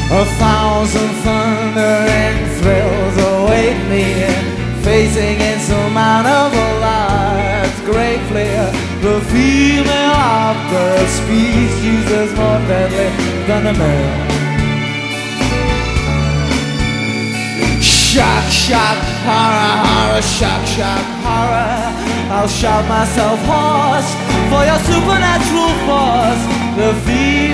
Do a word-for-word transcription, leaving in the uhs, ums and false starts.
A thousand thundering thrills await me, facing insurmountable odds greatly. The female of the species is more deadly than the male. Shock, shock, horror, horror, shock, shock, horror. I'll shout myself hoarse for your supernatural force. The female